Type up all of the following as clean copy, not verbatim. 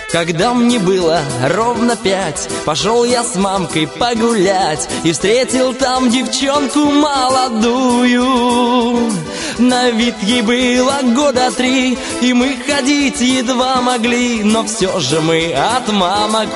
Когда мне было ровно 5, пошел я с мамкой погулять и встретил там девчонку молодую. На вид ей было года 3, и мы ходить едва могли, но все же мы от мамок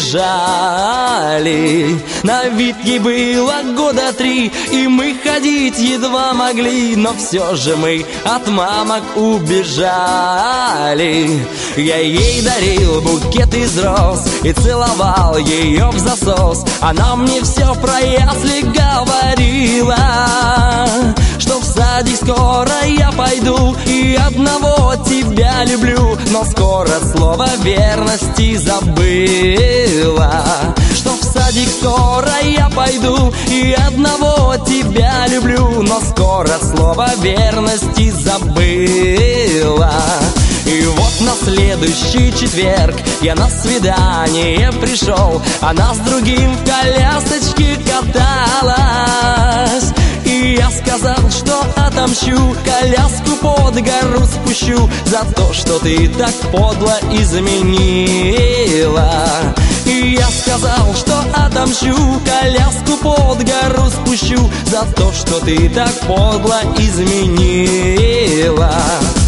убежали. На вид ей было года 3, и мы ходить едва могли, но все же мы от мамок убежали. Я ей дарил букет из роз и целовал ее в засос. Она мне все про ясли говорила, что в садик скоро я пойду и одного тебя люблю. Но скоро слово верности забыла, что в садик скоро я пойду и одного тебя люблю. Но скоро слово верности забыла. И вот на следующий четверг я на свидание пришел. Она с другим в колясочке каталась, и я сказал, что отомщу, коляску под гору спущу за то, что ты так подло изменила. И я сказал, что отомщу, коляску под гору спущу за то, что ты так подло изменила.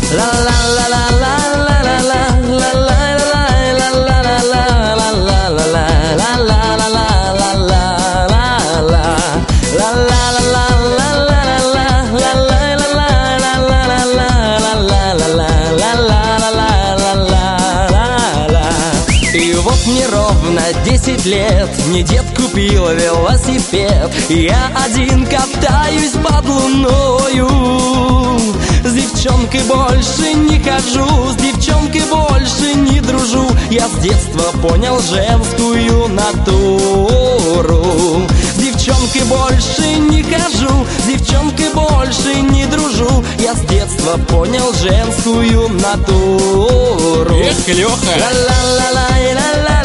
И вот мне ровно 10 лет, мне дед купил велосипед. Я один катаюсь под луною, с девчонкой больше не хожу, с девчонкой больше не дружу. Я с детства понял женскую натуру. С девчонкой больше не хожу, с девчонкой больше не дружу. Я с детства понял женскую натуру. Эх, Леха! Ла-ла-ла-ла-ла-ла.